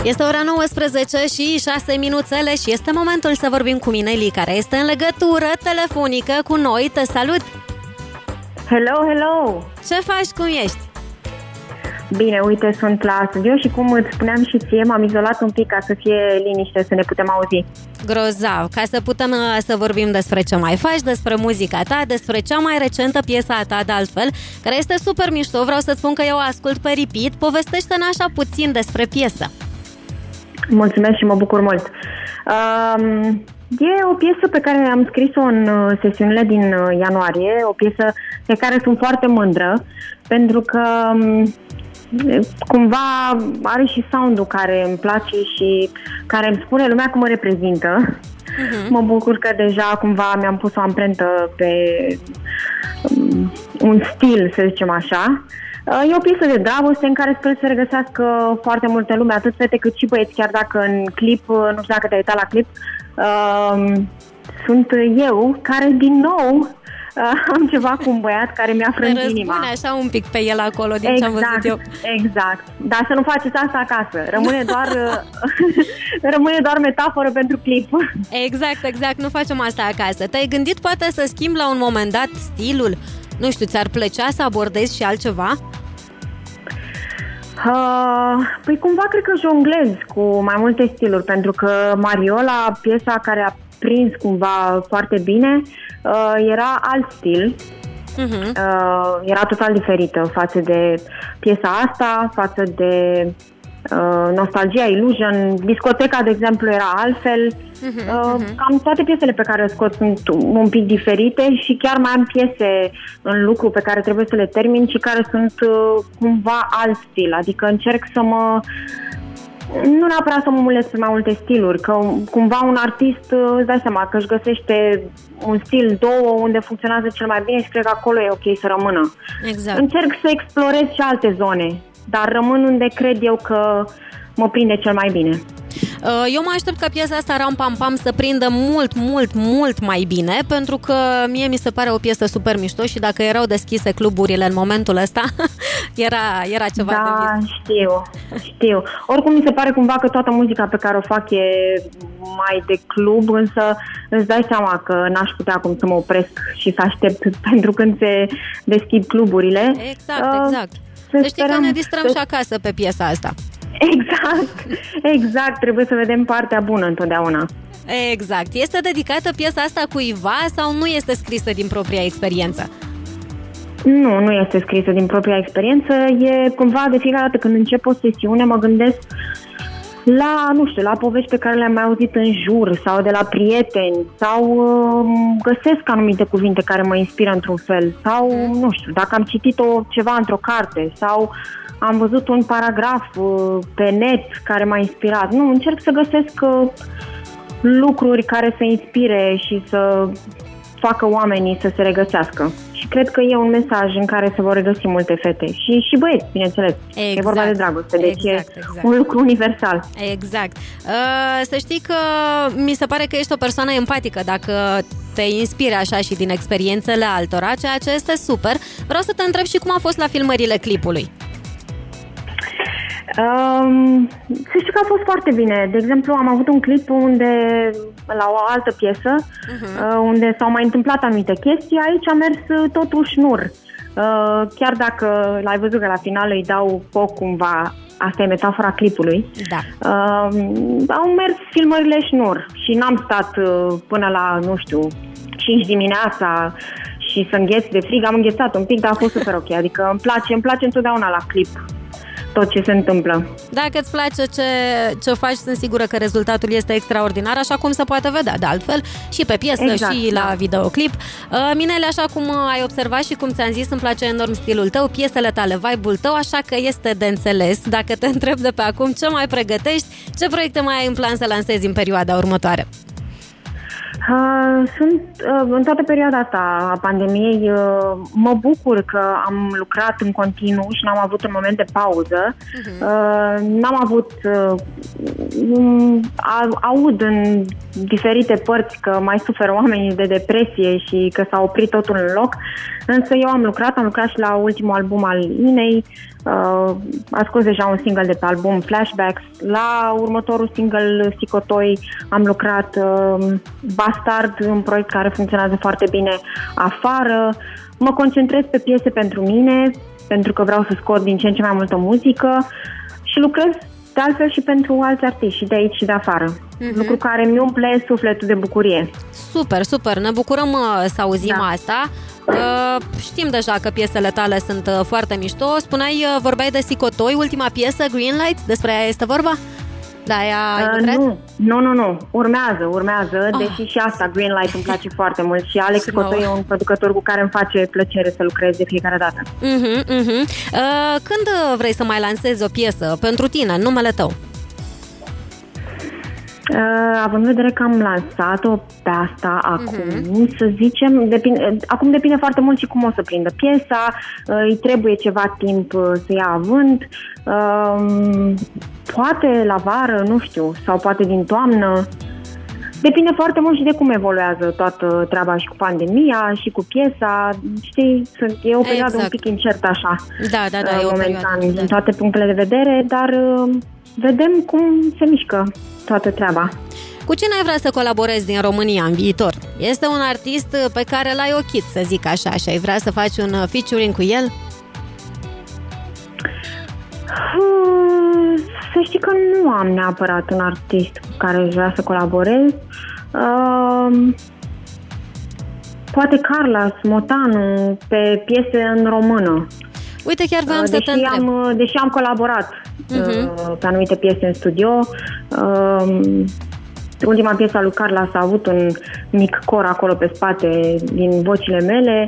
Este ora 19 și 6 minuțele și este momentul să vorbim cu Mineli, care este în legătură telefonică cu noi. Te salut! Hello, hello! Ce faci, cum ești? Bine, uite, sunt la studio și cum îți spuneam și ție, m-am izolat un pic ca să fie liniște, să ne putem auzi. Grozav, ca să putem să vorbim despre ce mai faci, despre muzica ta, despre cea mai recentă piesă a ta, de altfel, care este super mișto. Vreau să spun că eu o ascult pe repeat. Povestește-ne așa puțin despre piesă. Mulțumesc și mă bucur mult. E o piesă pe care am scris-o în sesiunile din ianuarie, o piesă de care sunt foarte mândră, pentru că cumva are și sound-ul care îmi place și care îmi spune lumea cum mă reprezintă. Mă bucur că deja cumva mi-am pus o amprentă pe un stil, să zicem așa. E o piesă de dragoste în care sper să se regăsească foarte multă lume, atât fete cât și băieți, chiar dacă în clip, nu știu dacă te-ai uitat la clip, sunt eu care din nou am ceva cu un băiat care mi-a frânt inima. Răzbune așa un pic pe el acolo, din ce am văzut eu. Exact, dar să nu faceți asta acasă, rămâne doar metaforă pentru clip. Exact, nu facem asta acasă. Te-ai gândit poate să schimbi la un moment dat stilul? Nu știu, ți-ar plăcea să abordezi și altceva? Păi cumva cred că jonglez cu mai multe stiluri, pentru că Mariola, piesa care a prins cumva foarte bine, era alt stil. Era total diferită față de piesa asta, față de Nostalgia, Illusion. Discoteca, de exemplu, era altfel. Cam toate piesele pe care le scot sunt un pic diferite și chiar mai am piese în lucru pe care trebuie să le termin și care sunt cumva alt stil. Adică încerc să nu neapărat să mă mulesc pe mai multe stiluri, că cumva un artist îți dai seama că își găsește un stil, două, unde funcționează cel mai bine și cred că acolo e ok să rămână. Exact. Încerc să explorez și alte zone, dar rămân unde cred eu că mă prinde cel mai bine. Eu mă aștept ca piesa asta Ram Pam Pam să prindă mult mai bine, pentru că mie mi se pare o piesă super mișto și dacă erau deschise cluburile în momentul ăsta, era ceva de vis. Știu. Oricum mi se pare cumva că toată muzica pe care o fac e mai de club, însă îți dai seama că n-aș putea acum să mă opresc și să aștept pentru când se deschid cluburile. Exact. Să știi că ne distrăm și acasă pe piesa asta. Exact, trebuie să vedem partea bună întotdeauna. Exact. Este dedicată piesa asta cuiva sau nu este scrisă din propria experiență? Nu este scrisă din propria experiență. E cumva de fiecare dată când încep o sesiune mă gândesc la povești pe care le-am mai auzit în jur sau de la prieteni sau găsesc anumite cuvinte care mă inspiră într-un fel sau, nu știu, dacă am citit ceva într-o carte sau am văzut un paragraf pe net care m-a inspirat. Încerc să găsesc lucruri care să inspire și să facă oamenii să se regăsească. Și cred că e un mesaj în care se vor regăsi multe fete și băieți, bineînțeles. Exact. E vorba de dragoste, deci exact. Un lucru universal. Exact. Să știi că mi se pare că ești o persoană empatică dacă te inspiri așa și din experiențele altora, ceea ce este super. Vreau să te întreb și cum a fost la filmările clipului. Să știu că a fost foarte bine. De exemplu, am avut un clip la o altă piesă, unde s-au mai întâmplat anumite chestii. Aici a mers totul șnur. Chiar dacă l-ai văzut că la final îi dau foc cumva, asta e metafora clipului. Da. Au mers filmările șnur și n-am stat până la, 5 dimineața și să îngheț de frig. Am înghețat un pic, dar a fost super ok. Adică îmi place întotdeauna la clip tot ce se întâmplă. Dacă îți place ce faci, sunt sigură că rezultatul este extraordinar, așa cum se poate vedea de altfel și pe piesă, exact, și la videoclip. Minele, așa cum ai observat și cum ți-am zis, îmi place enorm stilul tău, piesele tale, vibe-ul tău, așa că este de înțeles. Dacă te întreb de pe acum ce mai pregătești, ce proiecte mai ai în plan să lansezi în perioada următoare? Sunt în toată perioada asta a pandemiei, mă bucur că am lucrat în continuu și n-am avut un moment de pauză. N-am avut aud în diferite părți că mai suferă oamenii de depresie și că s-a oprit totul în loc, însă eu am lucrat și la ultimul album al Inei, A scos deja un single de pe album, Flashbacks. La următorul single, Sicotoi, am lucrat, Bastard, un proiect care funcționează foarte bine afară. Mă concentrez pe piese pentru mine, pentru că vreau să scot din ce în ce mai multă muzică și lucrez de altfel și pentru alți artiști și de aici și de afară. Lucru care mi umple sufletul de bucurie. Super, super! Ne bucurăm să auzim asta. Știm deja că piesele tale sunt foarte mișto. Spuneai, vorbeai de Sicotoi, ultima piesă, Greenlight, despre ea este vorba? Da, Nu. Urmează, deși și asta, Greenlight, îmi place foarte mult și Alex Cotoi e un producător cu care îmi face plăcere să lucrez de fiecare dată. Când vrei să mai lansezi o piesă pentru tine, în numele tău? Având în vedere că am lansat-o pe asta acum, să zicem, acum depinde foarte mult și cum o să prindă piesa, îi trebuie ceva timp să ia avânt, poate la vară, nu știu, sau poate din toamnă. Depinde foarte mult și de cum evoluează toată treaba și cu pandemia și cu piesa, știi, e o perioadă un pic incertă așa, momentan, din toate punctele de vedere, dar vedem cum se mișcă toată treaba. Cu cine ai vrea să colaborezi din România în viitor? Este un artist pe care l-ai ochit, să zic așa, și ai vrea să faci un featuring cu el? Să știi că nu am neapărat un artist cu care aș vrea să colaborez. Poate Carla Smotanu pe piese în română. Uite, chiar voiam să te întreb. Deși am colaborat pe anumite piese în studio, ultima piesă a lui Carla s-a avut un mic cor acolo pe spate din vocile mele.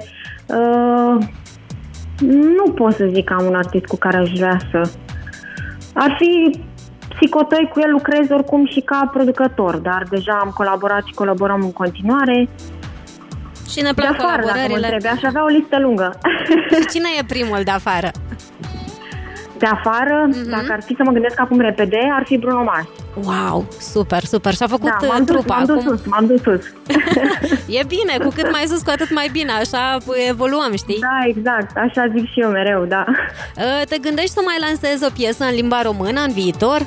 Nu pot să zic că am un artist cu care aș vrea să... Ar fi Sicotoi, cu el lucrez oricum și ca producător, dar deja am colaborat și colaborăm în continuare. Și ne plac colaborările. Aș avea o listă lungă. Și cine e primul de afară? De afară, dacă ar fi să mă gândesc acum repede, ar fi Bruno Mars. Wow, super, super. Și-a făcut trupa. M-am dus sus. E bine, cu cât mai sus, cu atât mai bine. Așa evoluăm, știi? Da, exact. Așa zic și eu mereu, da. Te gândești să mai lansezi o piesă în limba română în viitor?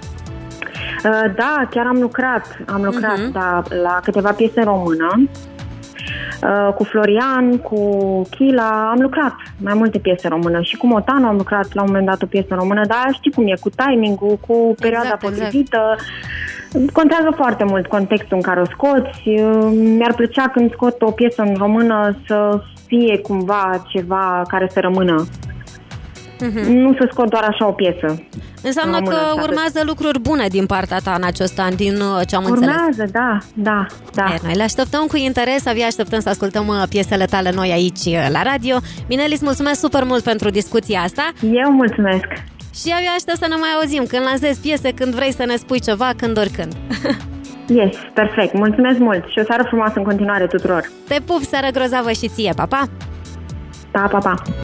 Da, chiar am lucrat la câteva piese în română. Cu Florian, cu Chila, am lucrat mai multe piese română și cu Motanu am lucrat la un moment dat o piesă română, dar știi cum e, cu timing-ul, cu perioada potrivită. Contează foarte mult contextul în care o scoți. Mi-ar plăcea când scot o piesă în română să fie cumva ceva care să rămână. Nu să scot doar așa o piesă. Înseamnă că urmează lucruri bune din partea ta în acest an, din ce am înțeles. Urmează, da. Noi le așteptăm cu interes, abia așteptăm să ascultăm piesele tale noi aici la radio. Mineli, îți mulțumesc super mult pentru discuția asta. Eu mulțumesc. Și abia aștept să ne mai auzim, când lansezi piese, când vrei să ne spui ceva, când oricând. Yes, perfect, mulțumesc mult și o seară frumoasă în continuare tuturor. Te pup, seară grozavă și ție, pa, pa! Pa, pa, pa!